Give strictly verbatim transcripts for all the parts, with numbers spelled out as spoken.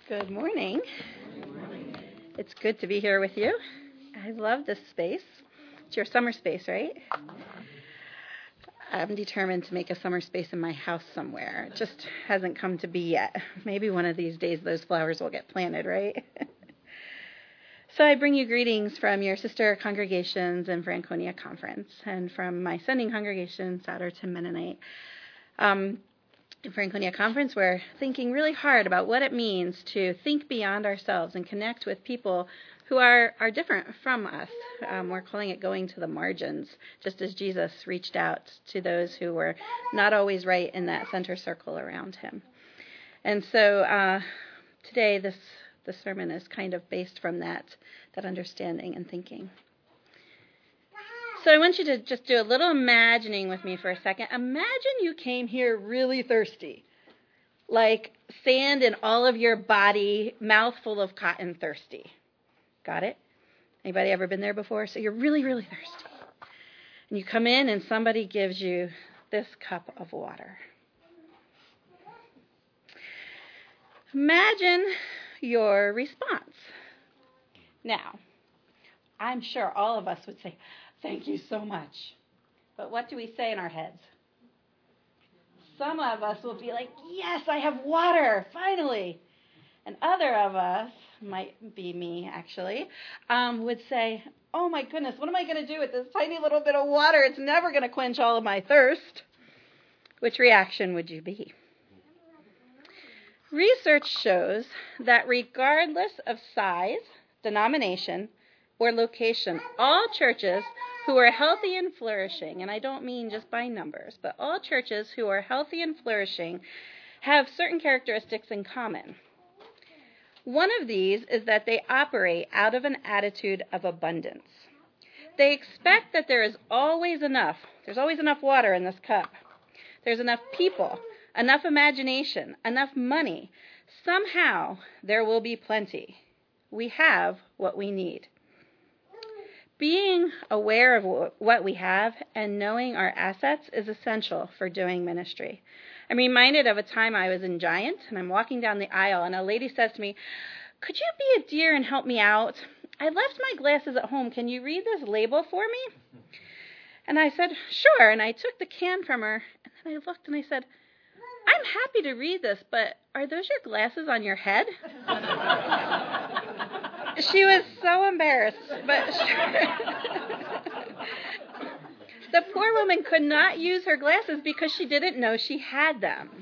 Good morning. It's good to be here with you. I love this space. It's your summer space, right? I'm determined to make a summer space in my house somewhere. It just hasn't come to be yet. Maybe one of these days those flowers will get planted, right? So I bring you greetings from your sister congregations and Franconia Conference, and from my sending congregation, Souderton Mennonite. Um, in Franconia Conference, we're thinking really hard about what it means to think beyond ourselves and connect with people who are, are different from us. Um, we're calling it going to the margins, just as Jesus reached out to those who were not always right in that center circle around him. And so uh, today this the sermon is kind of based from that, that understanding and thinking. So I want you to just do a little imagining with me for a second. Imagine you came here really thirsty, like sand in all of your body, mouth full of cotton thirsty. Got it? Anybody ever been there before? So you're really, really thirsty. And you come in and somebody gives you this cup of water. Imagine your response. Now, I'm sure all of us would say, "Thank you so much." But what do we say in our heads? Some of us will be like, "Yes, I have water, finally." And other of us, might be me actually, um, would say, "Oh my goodness, what am I going to do with this tiny little bit of water? It's never going to quench all of my thirst." Which reaction would you be? Research shows that regardless of size, denomination, or location, all churches who are healthy and flourishing, and I don't mean just by numbers, but all churches who are healthy and flourishing have certain characteristics in common. One of these is that they operate out of an attitude of abundance. They expect that there is always enough. There's always enough water in this cup. There's enough people, enough imagination, enough money. Somehow there will be plenty. We have what we need. Being aware of what we have and knowing our assets is essential for doing ministry. I'm reminded of a time I was in Giant, and I'm walking down the aisle, and a lady says to me, "Could you be a dear and help me out? I left my glasses at home. Can you read this label for me?" And I said, "Sure." And I took the can from her, and then I looked and I said, "I'm happy to read this, but are those your glasses on your head?" She was so embarrassed, but she... the poor woman could not use her glasses because she didn't know she had them.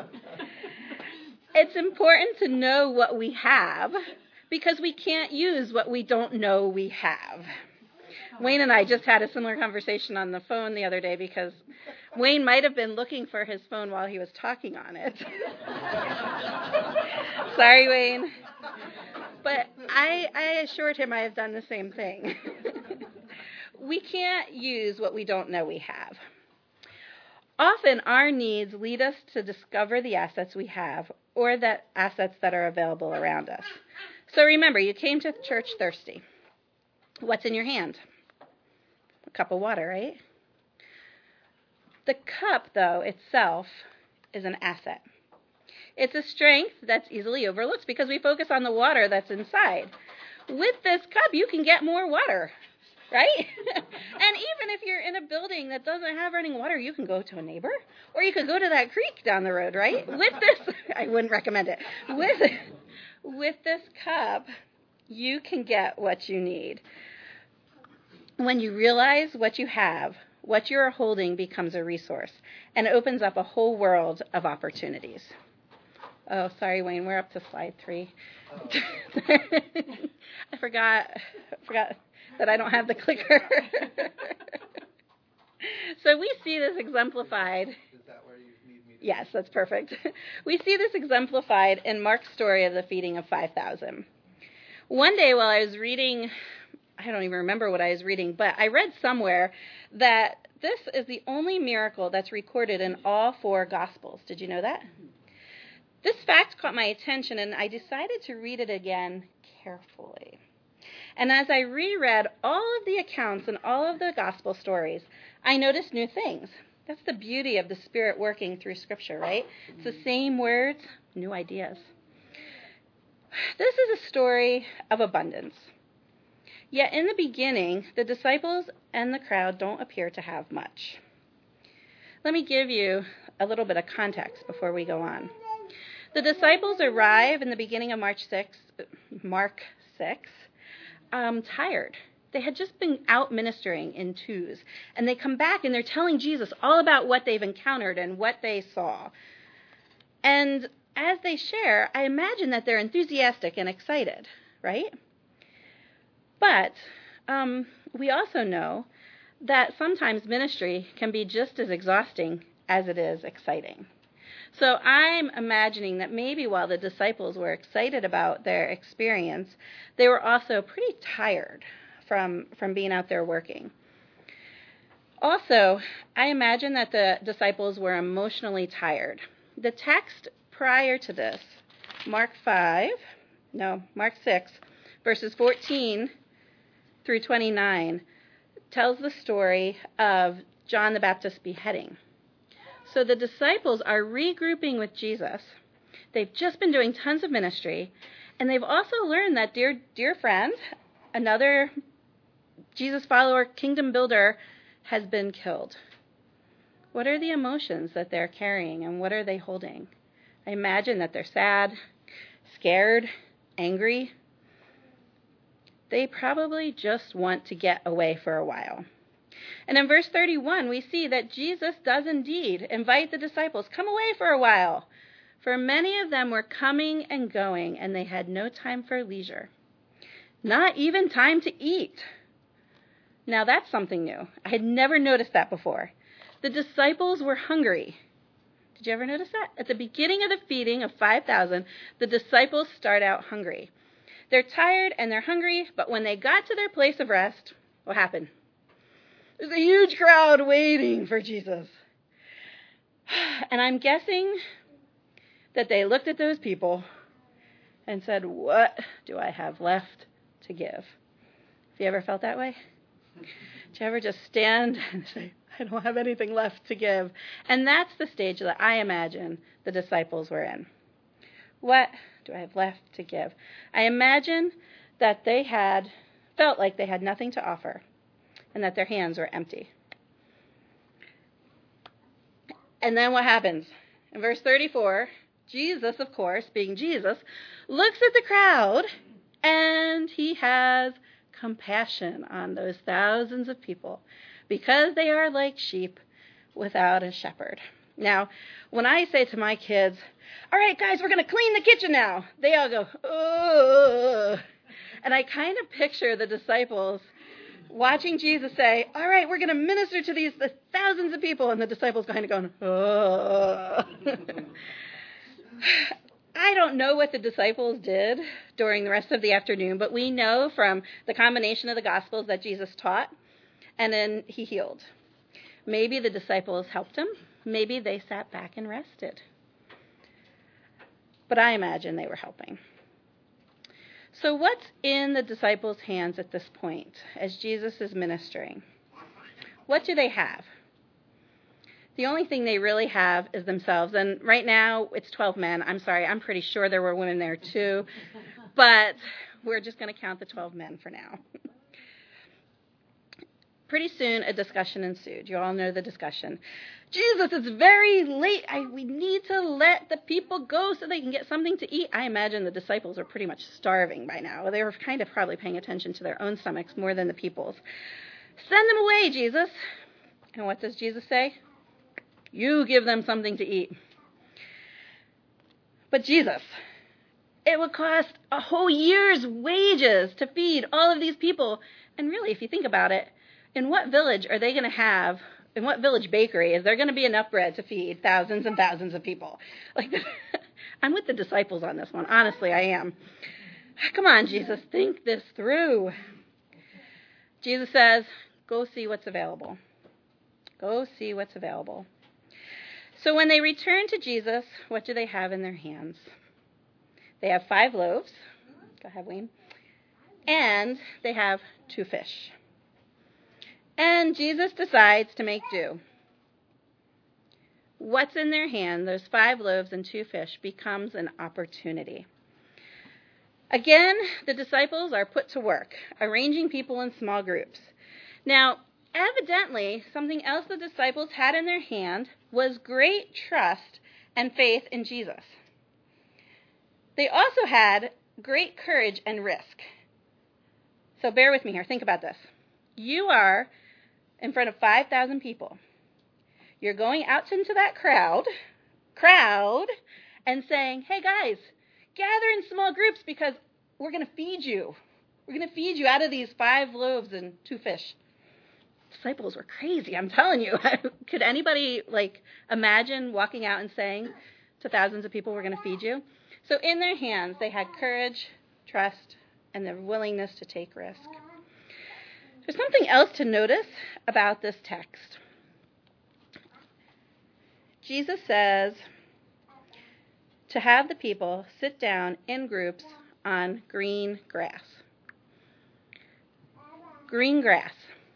It's important to know what we have because we can't use what we don't know we have. Wayne and I just had a similar conversation on the phone the other day because Wayne might have been looking for his phone while he was talking on it. Sorry, Wayne. But I, I assured him I have done the same thing. We can't use what we don't know we have. Often our needs lead us to discover the assets we have or the assets that are available around us. So remember, you came to church thirsty. What's in your hand? A cup of water, right? The cup, though, itself is an asset. It's a strength that's easily overlooked because we focus on the water that's inside. With this cup, you can get more water, right? And even if you're in a building that doesn't have running water, you can go to a neighbor, or you could go to that creek down the road, right? With this, I wouldn't recommend it. With, with this cup, you can get what you need. When you realize what you have, what you're holding becomes a resource and opens up a whole world of opportunities. Oh, sorry, Wayne, we're up to slide three. I forgot, forgot that I don't have the clicker. So we see this exemplified. Is that where you need me to? Yes, that's perfect. We see this exemplified in Mark's story of the feeding of five thousand. One day while I was reading, I don't even remember what I was reading, but I read somewhere that this is the only miracle that's recorded in all four Gospels. Did you know that? This fact caught my attention, and I decided to read it again carefully. And as I reread all of the accounts and all of the gospel stories, I noticed new things. That's the beauty of the Spirit working through Scripture, right? It's the same words, new ideas. This is a story of abundance. Yet in the beginning, the disciples and the crowd don't appear to have much. Let me give you a little bit of context before we go on. The disciples arrive in the beginning of March sixth, Mark six, um, tired. They had just been out ministering in twos, and they come back and they're telling Jesus all about what they've encountered and what they saw. And as they share, I imagine that they're enthusiastic and excited, right? But um, we also know that sometimes ministry can be just as exhausting as it is exciting. So I'm imagining that maybe while the disciples were excited about their experience, they were also pretty tired from, from being out there working. Also, I imagine that the disciples were emotionally tired. The text prior to this, Mark five, no, Mark six, verses fourteen through twenty-nine, tells the story of John the Baptist's beheading. So the disciples are regrouping with Jesus. They've just been doing tons of ministry, and they've also learned that dear, dear friend, another Jesus follower, kingdom builder, has been killed. What are the emotions that they're carrying, and what are they holding? I imagine that they're sad, scared, angry. They probably just want to get away for a while. And in verse thirty-one, we see that Jesus does indeed invite the disciples, come away for a while. For many of them were coming and going, and they had no time for leisure. Not even time to eat. Now that's something new. I had never noticed that before. The disciples were hungry. Did you ever notice that? At the beginning of the feeding of five thousand, the disciples start out hungry. They're tired and they're hungry, but when they got to their place of rest, what happened? There's a huge crowd waiting for Jesus. And I'm guessing that they looked at those people and said, what do I have left to give? Have you ever felt that way? Did you ever just stand and say, I don't have anything left to give? And that's the stage that I imagine the disciples were in. What do I have left to give? I imagine that they had felt like they had nothing to offer and that their hands were empty. And then what happens? In verse thirty-four, Jesus, of course, being Jesus, looks at the crowd and he has compassion on those thousands of people because they are like sheep without a shepherd. Now, when I say to my kids, all right, guys, we're going to clean the kitchen now, they all go, ugh. And I kind of picture the disciples watching Jesus say, all right, we're going to minister to these the thousands of people, and the disciples kind of going, ugh. I don't know what the disciples did during the rest of the afternoon, but we know from the combination of the Gospels that Jesus taught, and then he healed. Maybe the disciples helped him. Maybe they sat back and rested. But I imagine they were helping. So what's in the disciples' hands at this point as Jesus is ministering? What do they have? The only thing they really have is themselves. And right now, it's twelve men. I'm sorry, I'm pretty sure there were women there too. But we're just going to count the twelve men for now. Pretty soon, a discussion ensued. You all know the discussion. Jesus, it's very late. I, we need to let the people go so they can get something to eat. I imagine the disciples are pretty much starving by now. They were kind of probably paying attention to their own stomachs more than the people's. Send them away, Jesus. And what does Jesus say? You give them something to eat. But Jesus, it would cost a whole year's wages to feed all of these people. And really, if you think about it, in what village are they going to have, in what village bakery is there going to be enough bread to feed thousands and thousands of people? Like, I'm with the disciples on this one. Honestly, I am. Come on, Jesus, think this through. Jesus says, go see what's available. Go see what's available. So when they return to Jesus, what do they have in their hands? They have five loaves. Go ahead, Wayne. And they have two fish. And Jesus decides to make do. What's in their hand, those five loaves and two fish, becomes an opportunity. Again, the disciples are put to work, arranging people in small groups. Now, evidently, something else the disciples had in their hand was great trust and faith in Jesus. They also had great courage and risk. So bear with me here. Think about this. You are in front of five thousand people. You're going out into that crowd, crowd, and saying, hey guys, gather in small groups because we're going to feed you. We're going to feed you out of these five loaves and two fish. Disciples were crazy, I'm telling you. Could anybody like imagine walking out and saying to thousands of people, we're going to feed you? So in their hands, they had courage, trust, and the willingness to take risk. There's something else to notice about this text. Jesus says to have the people sit down in groups on green grass. Green grass.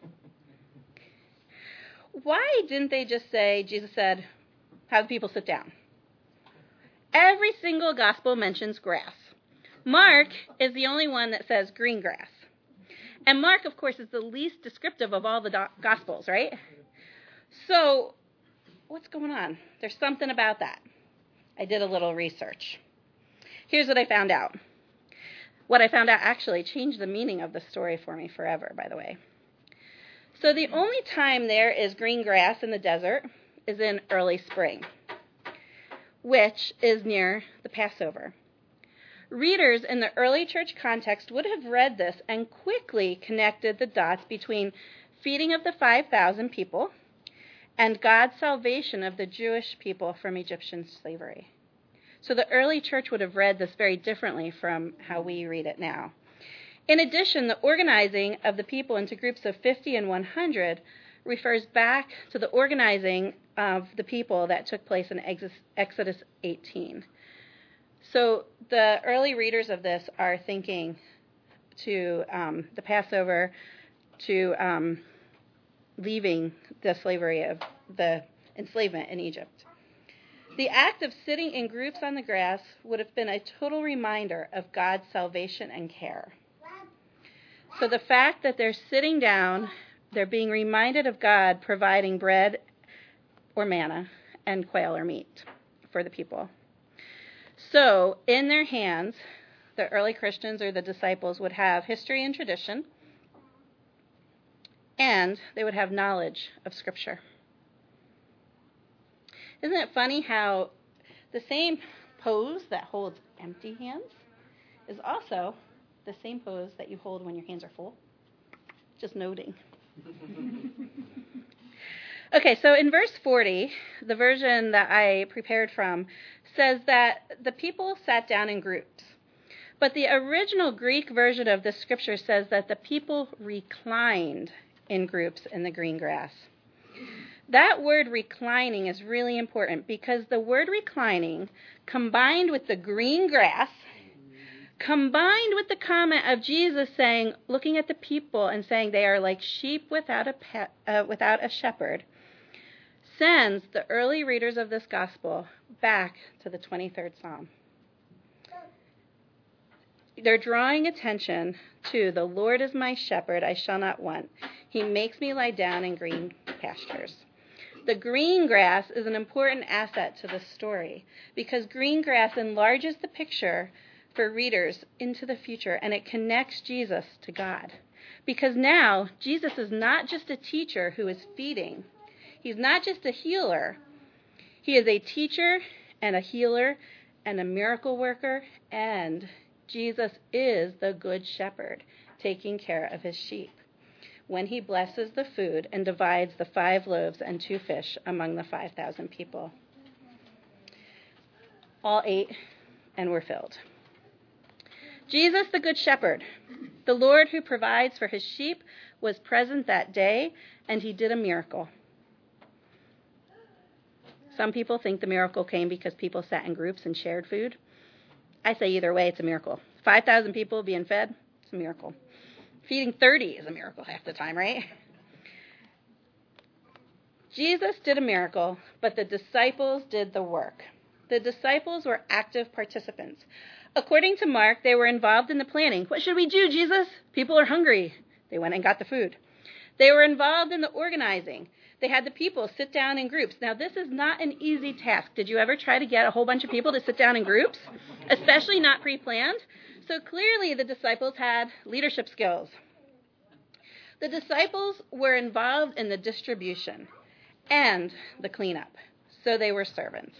Why didn't they just say, Jesus said, have the people sit down? Every single gospel mentions grass. Mark is the only one that says green grass. And Mark, of course, is the least descriptive of all the do- gospels, right? So, what's going on? There's something about that. I did a little research. Here's what I found out. What I found out actually changed the meaning of the story for me forever, by the way. So the only time there is green grass in the desert is in early spring, which is near the Passover. Readers in the early church context would have read this and quickly connected the dots between feeding of the five thousand people and God's salvation of the Jewish people from Egyptian slavery. So the early church would have read this very differently from how we read it now. In addition, the organizing of the people into groups of fifty and one hundred refers back to the organizing of the people that took place in Exodus eighteen. So the early readers of this are thinking to um, the Passover, to um, leaving the slavery of the enslavement in Egypt. The act of sitting in groups on the grass would have been a total reminder of God's salvation and care. So the fact that they're sitting down, they're being reminded of God providing bread or manna and quail or meat for the people. So in their hands, the early Christians or the disciples would have history and tradition, and they would have knowledge of Scripture. Isn't it funny how the same pose that holds empty hands is also the same pose that you hold when your hands are full? Just noting. Okay, so in verse forty, the version that I prepared from says that the people sat down in groups. But the original Greek version of the scripture says that the people reclined in groups in the green grass. That word reclining is really important because the word reclining, combined with the green grass, combined with the comment of Jesus saying, looking at the people and saying they are like sheep without a pe- uh, without a shepherd, sends the early readers of this gospel back to the twenty-third Psalm. They're drawing attention to the Lord is my shepherd, I shall not want. He makes me lie down in green pastures. The green grass is an important asset to this story because green grass enlarges the picture for readers into the future, and it connects Jesus to God. Because now, Jesus is not just a teacher who is feeding. He's not just a healer. He is a teacher and a healer and a miracle worker, and Jesus is the good shepherd taking care of his sheep when he blesses the food and divides the five loaves and two fish among the five thousand people. All ate and were filled. Jesus, the good shepherd, the Lord who provides for his sheep, was present that day, and he did a miracle. Some people think the miracle came because people sat in groups and shared food. I say either way, it's a miracle. five thousand people being fed, it's a miracle. Feeding thirty is a miracle half the time, right? Jesus did a miracle, but the disciples did the work. The disciples were active participants. According to Mark, they were involved in the planning. What should we do, Jesus? People are hungry. They went and got the food. They were involved in the organizing. They had the people sit down in groups. Now, this is not an easy task. Did you ever try to get a whole bunch of people to sit down in groups, especially not pre-planned? So clearly the disciples had leadership skills. The disciples were involved in the distribution and the cleanup, so they were servants.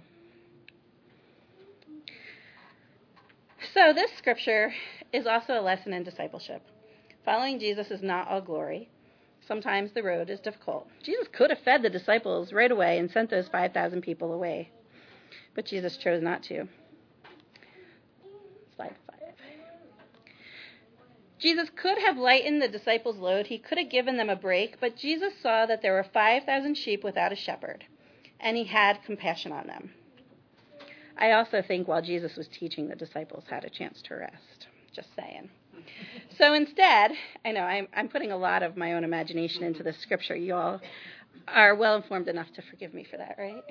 So this scripture is also a lesson in discipleship. Following Jesus is not all glory. Sometimes the road is difficult. Jesus could have fed the disciples right away and sent those five thousand people away, but Jesus chose not to. Slide five. Jesus could have lightened the disciples' load. He could have given them a break, but Jesus saw that there were five thousand sheep without a shepherd, and he had compassion on them. I also think while Jesus was teaching, the disciples had a chance to rest. Just saying. So instead, I know I'm, I'm putting a lot of my own imagination into this scripture. You all are well informed enough to forgive me for that, right?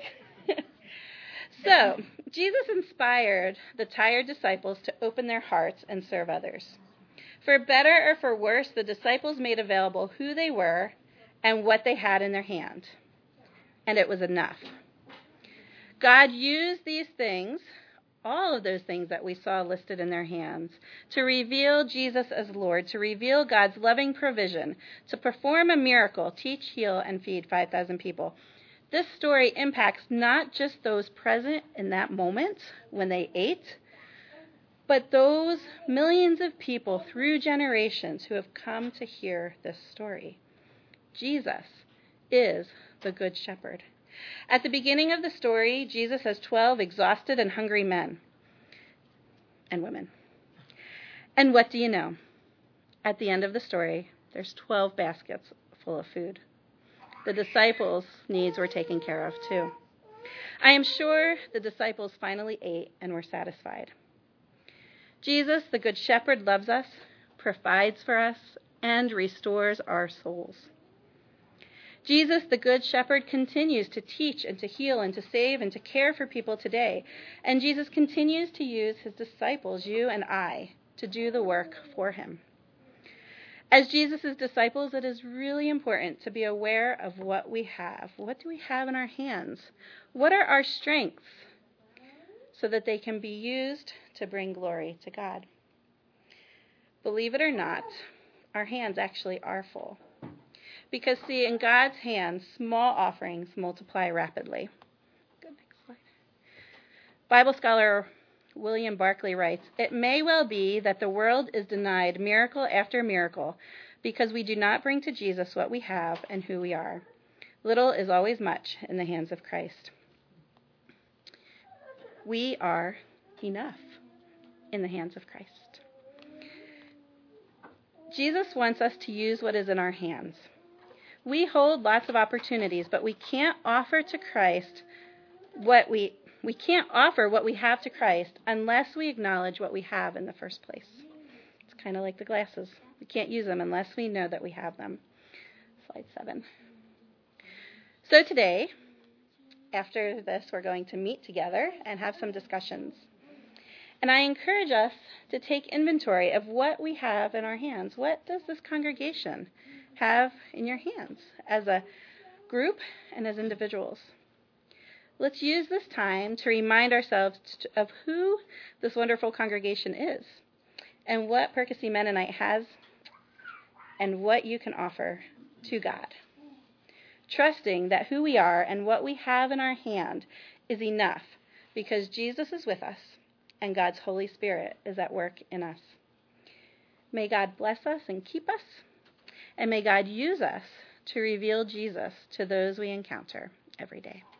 So Jesus inspired the tired disciples to open their hearts and serve others. For better or for worse, the disciples made available who they were and what they had in their hand. And it was enough. God used these things, all of those things that we saw listed in their hands, to reveal Jesus as Lord, to reveal God's loving provision, to perform a miracle, teach, heal, and feed five thousand people. This story impacts not just those present in that moment when they ate, but those millions of people through generations who have come to hear this story. Jesus is the Good Shepherd. At the beginning of the story, Jesus has twelve exhausted and hungry men and women. And what do you know? At the end of the story, there's twelve baskets full of food. The disciples' needs were taken care of too. I am sure the disciples finally ate and were satisfied. Jesus, the Good Shepherd, loves us, provides for us, and restores our souls. Jesus, the Good Shepherd, continues to teach and to heal and to save and to care for people today. And Jesus continues to use his disciples, you and I, to do the work for him. As Jesus' disciples, it is really important to be aware of what we have. What do we have in our hands? What are our strengths so that they can be used to bring glory to God? Believe it or not, our hands actually are full. Because, see, in God's hands, small offerings multiply rapidly. Good, next slide. Bible scholar William Barclay writes, "It may well be that the world is denied miracle after miracle because we do not bring to Jesus what we have and who we are. Little is always much in the hands of Christ." We are enough in the hands of Christ. Jesus wants us to use what is in our hands. We hold lots of opportunities, but we can't offer to Christ what we we can't offer what we have to Christ unless we acknowledge what we have in the first place. It's kind of like the glasses. We can't use them unless we know that we have them. Slide seven. So today, after this, we're going to meet together and have some discussions. And I encourage us to take inventory of what we have in our hands. What does this congregation have in your hands as a group and as individuals? Let's use this time to remind ourselves of who this wonderful congregation is and what Percy Mennonite has and what you can offer to God. Trusting that who we are and what we have in our hand is enough because Jesus is with us and God's Holy Spirit is at work in us. May God bless us and keep us. And may God use us to reveal Jesus to those we encounter every day.